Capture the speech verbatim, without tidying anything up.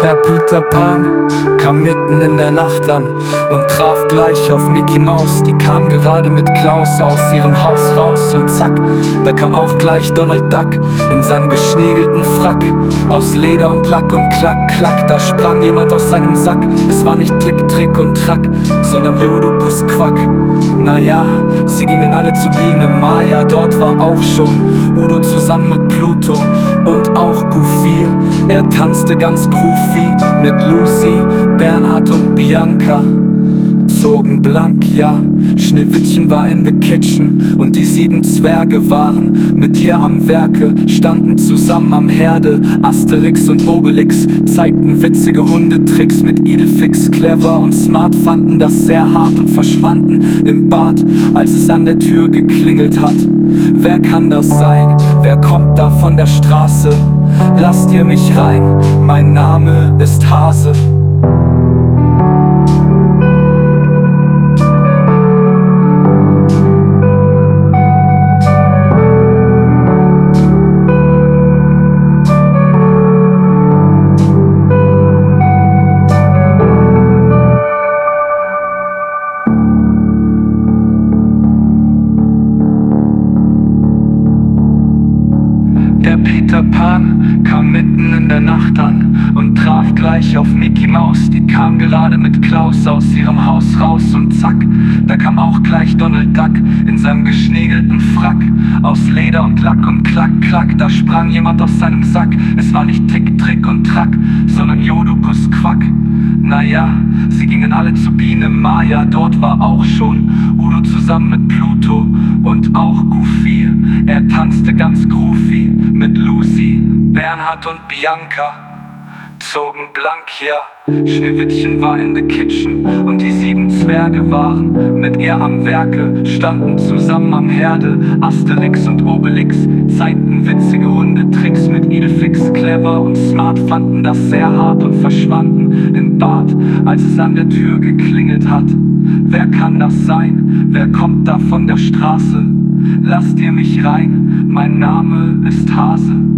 Der Peter Pan kam mitten in der Nacht an und traf gleich auf Mickey Maus. Die kam gerade mit Klaus aus ihrem Haus raus und zack, da kam auch gleich Donald Duck in seinem geschniegelten Frack aus Leder und Lack und klack, klack, da sprang jemand aus seinem Sack. Es war nicht Trick, Trick und Track, sondern Jodopus Quack. Naja, sie gingen alle zu Biene Maya, dort war auch schon Udo zusammen mit Pluto und auch Goofy. Er tanzte ganz groovy mit Lucy, Bernhard und Bianca, zogen blank, ja. Schneewittchen war in the kitchen und die sieben Zwerge waren mit ihr am Werke, standen zusammen am Herde. Asterix und Obelix zeigten witzige Hundetricks mit Idefix. Clever und smart fanden das sehr hart und verschwanden im Bad, als es an der Tür geklingelt hat. Wer kann das sein? Wer kommt da von der Straße? Lasst ihr mich rein, mein Name ist Hase. Der Peter Pan kam mitten in der Nacht an und traf gleich auf Mickey Maus. Die kam gerade mit Klaus aus ihrem Haus raus und zack, da kam auch gleich Donald Duck in seinem geschniegelten Frack aus Leder und Lack und klack, klack, da sprang jemand aus seinem Sack. Es war nicht Tick, Trick und Track, sondern Jodopus Quack. Naja, sie gingen alle zu Biene Maya, dort war auch schon Udo zusammen mit Pluto und auch Goofy. Er tanzte ganz groovy mit Lucy, Bernhard und Bianca, zogen blank, ja. Schneewittchen war in the kitchen und die sieben Zwerge waren mit ihr am Werke, standen zusammen am Herde. Asterix und Obelix zeigten witzige Hundetricks mit Idefix. Clever und smart fanden das sehr hart und verschwanden im Bad, als es an der Tür geklingelt hat. Wer kann das sein? Wer kommt da von der Straße? Lasst ihr mich rein, mein Name ist Hase.